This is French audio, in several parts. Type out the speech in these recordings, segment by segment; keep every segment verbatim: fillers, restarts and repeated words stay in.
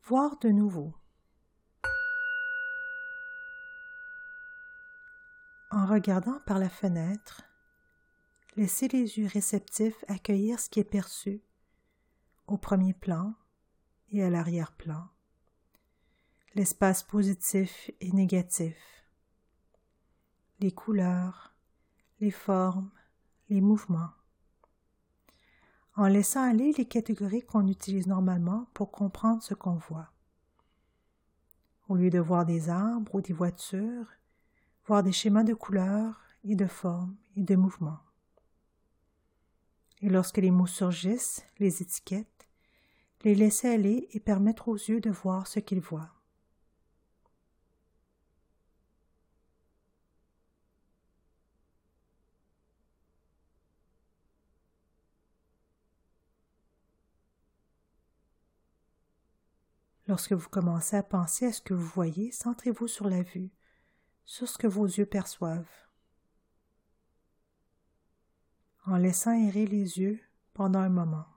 Voir de nouveau. En regardant par la fenêtre, laissez les yeux réceptifs accueillir ce qui est perçu au premier plan et à l'arrière-plan, l'espace positif et négatif, les couleurs, les formes, les mouvements, en laissant aller les catégories qu'on utilise normalement pour comprendre ce qu'on voit. Au lieu de voir des arbres ou des voitures, voir des schémas de couleurs et de formes et de mouvements. Et lorsque les mots surgissent, les étiquettes, les laisser aller et permettre aux yeux de voir ce qu'ils voient. Lorsque vous commencez à penser à ce que vous voyez, centrez-vous sur la vue, sur ce que vos yeux perçoivent. En laissant errer les yeux pendant un moment.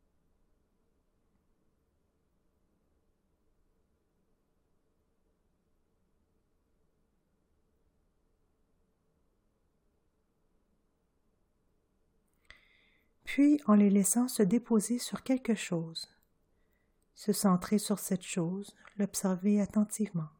Puis en les laissant se déposer sur quelque chose, se centrer sur cette chose, l'observer attentivement.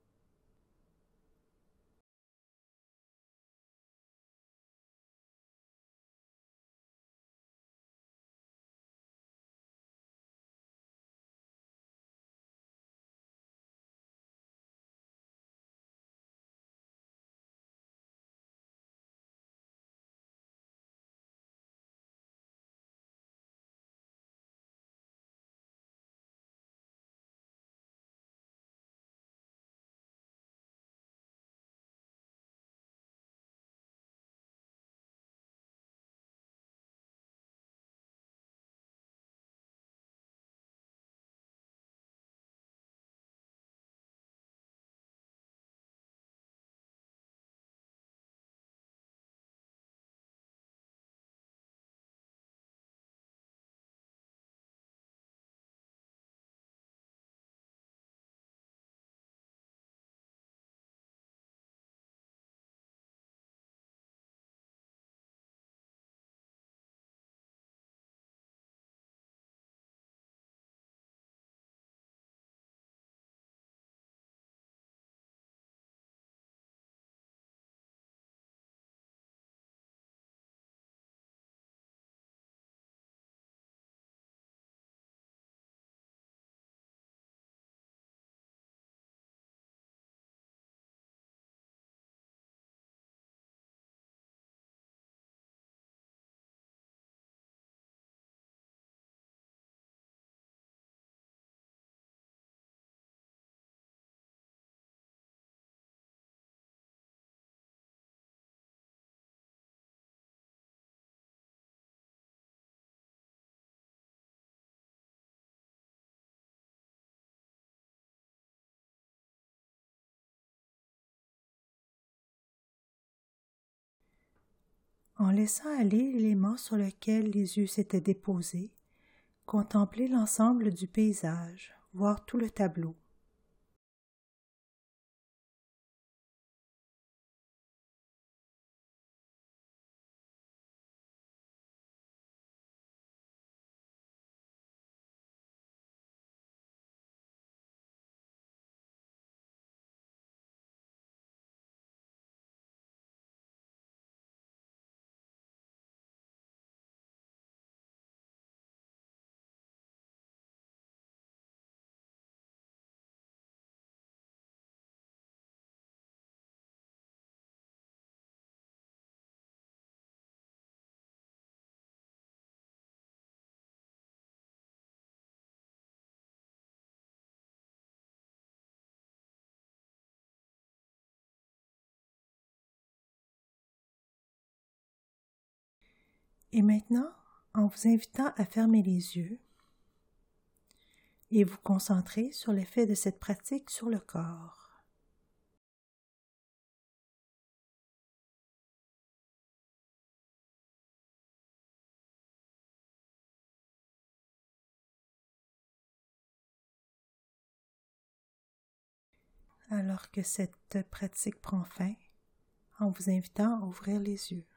En laissant aller l'élément sur lequel les yeux s'étaient déposés, contemplez l'ensemble du paysage, voir tout le tableau. Et maintenant, en vous invitant à fermer les yeux et vous concentrer sur l'effet de cette pratique sur le corps. alors que cette pratique prend fin en vous invitant à ouvrir les yeux.